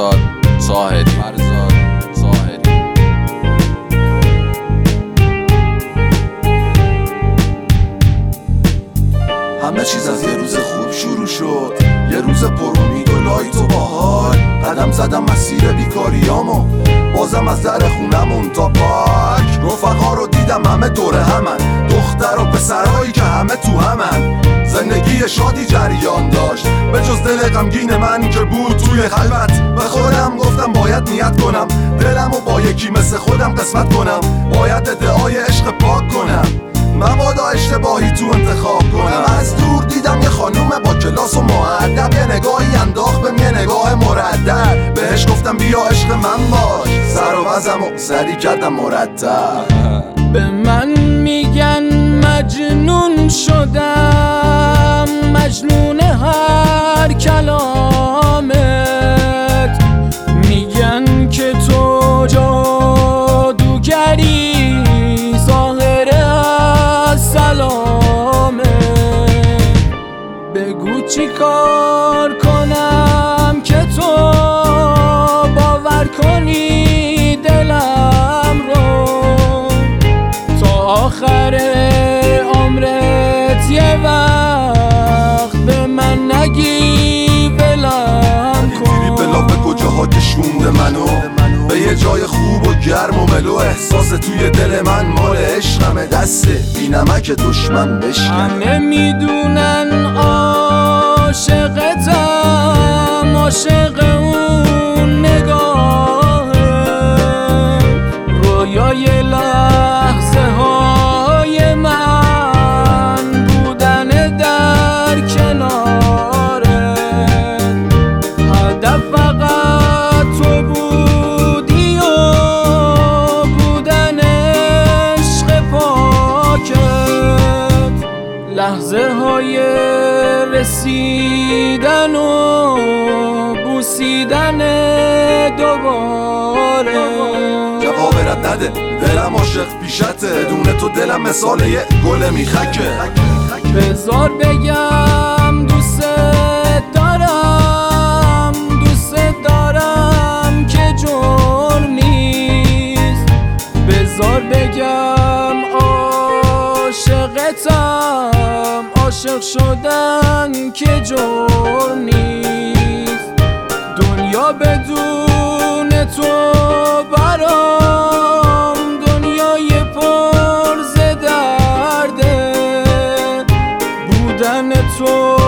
فرزاد ظاهری. همه چیز از یه روز خوب شروع شد، یه روز پر امید و لایت و باحال. قدم زدم مسیر بیکاریامو، بازم از در خونمون تا پارک. رفقا رو دیدم همه دور همن، دختر و پسرهایی که همه تو همن. زندگی شادی جریان داشت به جز دل غمگین من که بود توی خلوت. به خودم گفتم باید نیت کنم، دلمو با یکی مثل خودم قسمت کنم. باید ادعای عشق پاک کنم، مبادا اشتباهی تو انتخاب کنم. از دور دیدم یه خانوم با کلاس و مؤدب، یه نگاهی انداخت بهم یه نگاه مردد. بهش گفتم بیا عشق من باش، سر و وزم و سری کردم مرتب. به من میگن مجنون شدم، مجنون هر کلامت. میگن که تو جادوگری، ظاهر از سلامت. بگو چی کار کنم که تو باور کنی دلم رو، تا آخر عمرت یه وقت به من نگی ولم کن. دیری بلا به کجاها که شونده منو، به یه جای خوب و گرم و ملو. احساس توی دل من مال عشقمه، دست بی نمک دشمن بشکن. همه میدونن عاشقتم، عاشق اون نگاهه. رویای لحظه های من بودن در کناره. هدف فقط تو بودی و بودن عشق پاکت. لحظه های رسیدن و بوسیدن دوباره. جواب رد نده دلم عاشق پیشته، دونه تو دلم مثال یه گل میخکه. بذار بگم دوست دارم، دوست دارم که جرم نیست. بذار بگم عاشقتم، عاشق شدن که جرم نیست. دنیا بدون تو برام دنیای پر ز درده. بودن تو